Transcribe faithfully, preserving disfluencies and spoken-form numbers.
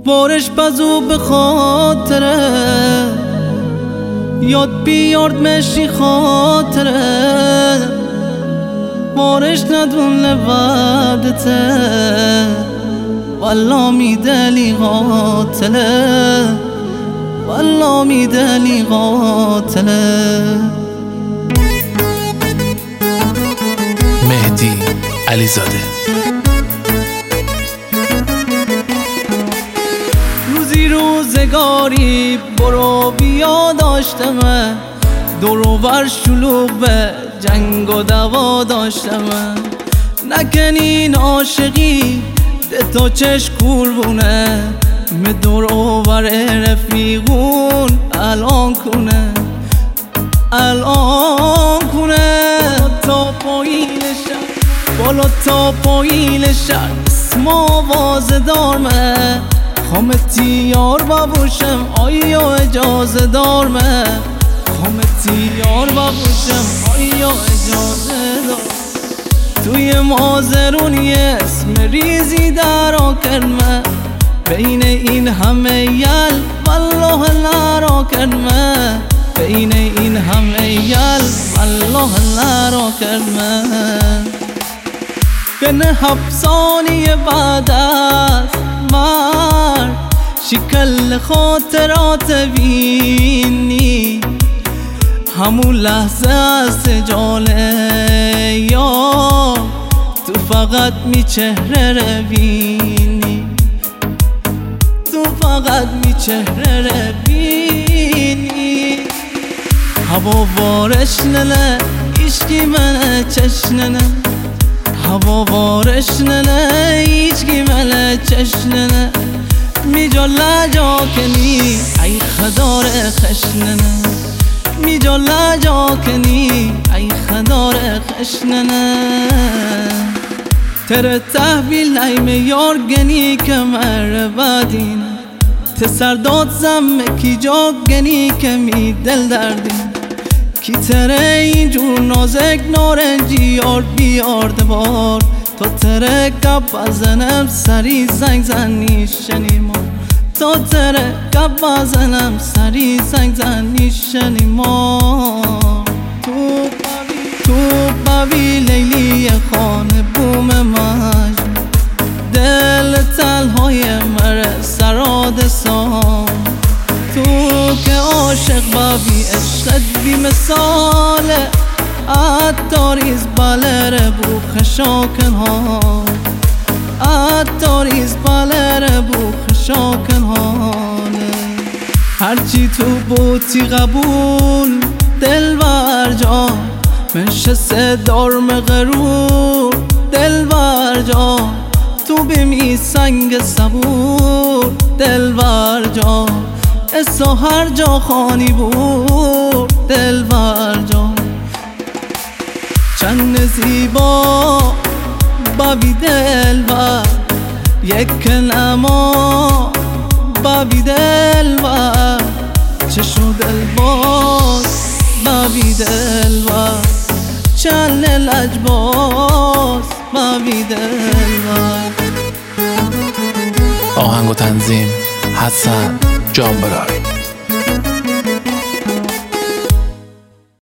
بارش بزو به خاطره یاد بیارد مشی خاطره بارش ندون لبادته والله میدلی قاتله والله میدلی قاتله. مهدی علیزاده. روزی روزگاری برو بیا داشتم دور و بر شلوغ به جنگ و دوا داشتم نکنین عاشقی ده تا چش قربونه می دور و بر رفیقون الان کنه الان کنه تا پایین شهر بالا تا پایین شهر اسم آواز دارمه خامتی یار بابوشم آیا اجازه دارمه خامتی یار بابوشم آیا اجازه دار توی مازرونی اسم ریزی درا کرمه بین این همه یل والله لرا کرمه بین این همه یل والله لرا کرمه که نه حبسانی بعد از مرد شکل خاطرات بینی همون لحظه از سجاله یا تو فقط می چهره رو بینی تو فقط می چهره رو بینی هوا وارش ننه ایشکی منه چشننه هوا وارش ننه ایشکی منه چشننه می جا لجا کنی ای خدار خشننه می جا لجا کنی ای خدار خشننه تر تحویل ایم یار گنی که مر بدینه تسر داد زم کی جا گنی که می دل دردین کی تره اینجور نازک نارنجی یار بیارده بار تا تره کب بزنم سری زنگ زنی شنیما تا تره کب بزنم سری زنگ زنی شنیما تو ببی تو ببی لیلی خانه بوم مجنون دل تلهای مره سراد سام تو که عاشق ببی عشقت بی مثاله اتاریز بالره بو خشاکن ها اتاریز بالره بو خشاکن هانه هرچی تو بوتی قبول دل برجا منشسته دارم غرور دل برجا تو بمی سنگ صبور دل برجا اسا هر جا خانی بود دل برجا چند زیبا بابی دل بر یک کلمه بابی دل بر چشم دل باز بابی دل بر چند لجباز بابی دل بر. آهنگ و تنظیم حسن جانبرار.